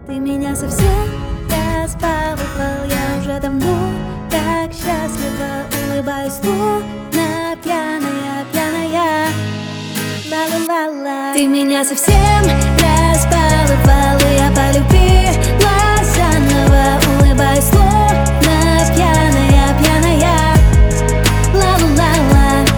Ты меня совсем разбаловал, я уже давно так счастлива. Улыбаюсь, словно пьяная, пьяная. Ла-ла-ла-ла. Ты меня совсем разбаловал, и я полюбила заново. Улыбаюсь, словно пьяная, пьяная. Ла-ла-ла-ла.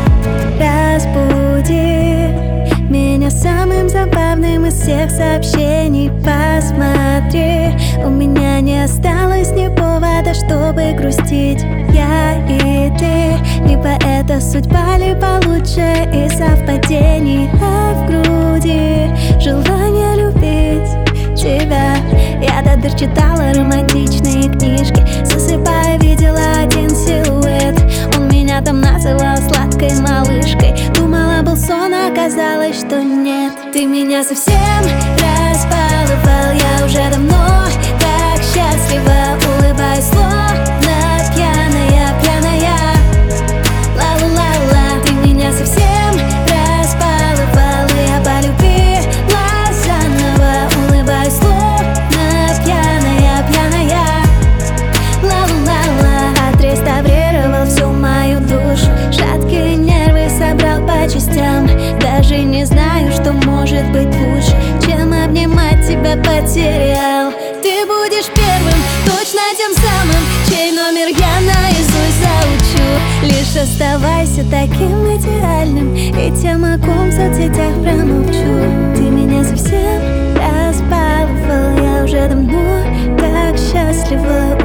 Разбуди меня самым забавным из всех сообщений. Посмотри, у меня не осталось ни повода, чтобы грустить. Я и ты, либо это судьба, либо лучше из совпадений. А в груди желание любить тебя. Я до дыр читала романтичные книжки, засыпая, видела один силуэт. Он меня там называл сладкой малышкой. Думала, был сон, а оказалось, что нет. Ты меня совсем разбаловал, я уже давно так счастлива. Улыбаюсь, словно пьяная, пьяная. Ла-ла-ла-ла. Ты меня совсем разбаловал, и я полюбила заново. Улыбаюсь, словно пьяная, пьяная. Ла-ла-ла-ла. Отреставрировал всю мою душу, шаткие нервы собрал по частям. Даже не знаю, что может быть лучше, чем обнимать тебя потерял. Ты будешь первым, точно тем самым, чей номер я наизусть заучу. Лишь оставайся таким идеальным, и тем, о ком в соцсетях промолчу. Ты меня совсем разбаловал, я уже давно так счастлива.